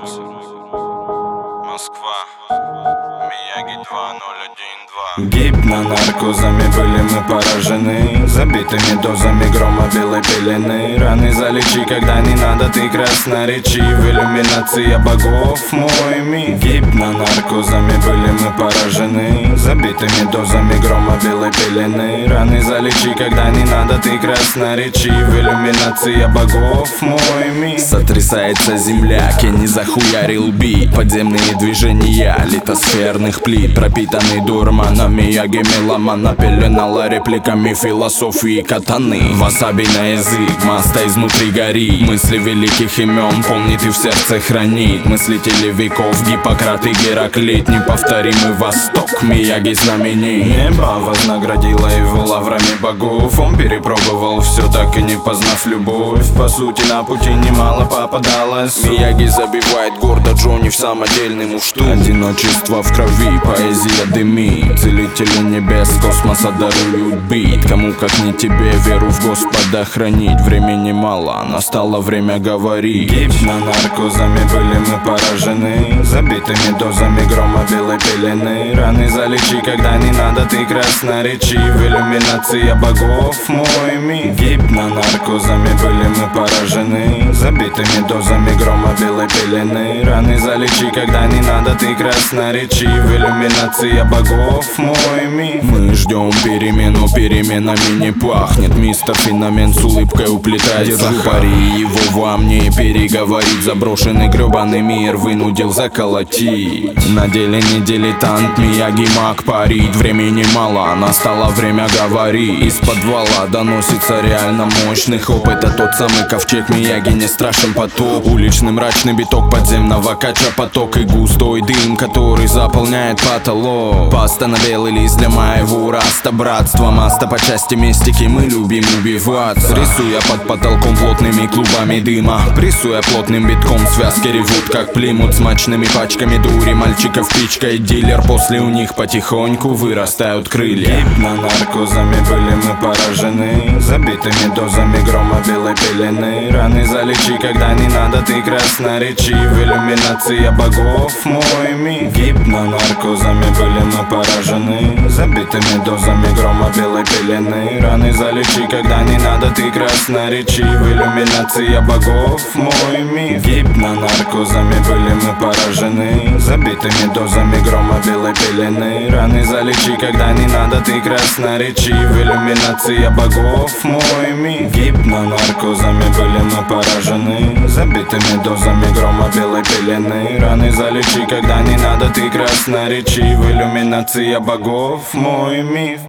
Москва, Мияги 2012. Гипнонаркозами были мы поражены, забитыми дозами грома белой пелены. Раны залечи, когда не надо, ты красноречив. Иллюминация богов, мой мир. Гипнонаркозами были мы поражены, забитыми дозами грома белой пелены. Раны залечи, когда не надо, ты красноречив. Иллюминация богов, мой мир. Сотрясается земля, Кенни захуярил бит. Подземные движения литосферных плит, пропитанный дурманом Мияги меломана пеленала репликами философии катаны. Васаби на язык, маста изнутри горит. Мысли великих имен помнит и в сердце хранит. Мыслители веков, Гиппократ и Гераклит. Неповторимый Восток, Мияги знаменит. Небо вознаградило его лаврами богов. Он перепробовал все, так и не познав любовь. По сути, на пути немало попадалось. Мияги забивает гордо Джонни в самодельный муштук. Одиночество в крови, поэзия дымит. Целители небес космоса даруют бит. Кому как не тебе веру в Господа хранить. Времени мало, настало время говорить. Гипнонаркозами были мы поражены, забитыми дозами грома белой пелены. Раны залечи, когда не надо, ты красноречив. Иллюминация богов, мой мир. Гипнонаркозами были мы поражены, забитыми дозами грома белой пелены. Раны залечи, когда не надо, ты красноречив. Иллюминация богов, мой мир. Мы ждем перемену, переменами не пахнет. Мистер Феномен с улыбкой уплетает. Держу пари, его вам не переговорить. Заброшенный гребаный мир вынудил заколотить. На деле не дилетант, Мияги маг парит. Времени мало, настало время говорить. Из подвала доносится реально мощный опыт. А тот самый ковчег Мияги не страшен поток. Уличный мрачный биток подземного кача поток. И густой дым, который заполняет потолок. Паста на белый лист для моего раста. Братство, маста по части мистики, мы любим убиваться. Рисуя под потолком плотными клубами дыма, прессуя плотным битком, связки ревут как плимут. Смачными пачками дури мальчиков пичкой дилер. После у них потихоньку вырастают крылья. Гипнонаркозами были мы поражены, забитыми дозами грома белой пелены. Раны залечи, когда не надо, ты красноречив. Иллюминация богов, мой мир. Гипнонаркозами были мы поражены, забитыми дозами грома белой пелены. Раны залечи, когда не надо, ты красноречив. Иллюминация богов, мой мир. Гипнонаркозами были мы поражены, забитыми дозами грома белой пелены. Раны залечи, когда не надо, ты красноречив. Иллюминация богов, мой мир. Гипнонаркозами были мы поражены, забитыми дозами грома белой пелены. Раны залечи, когда не надо, ты красноречив. Иллюминация богов, мой мир.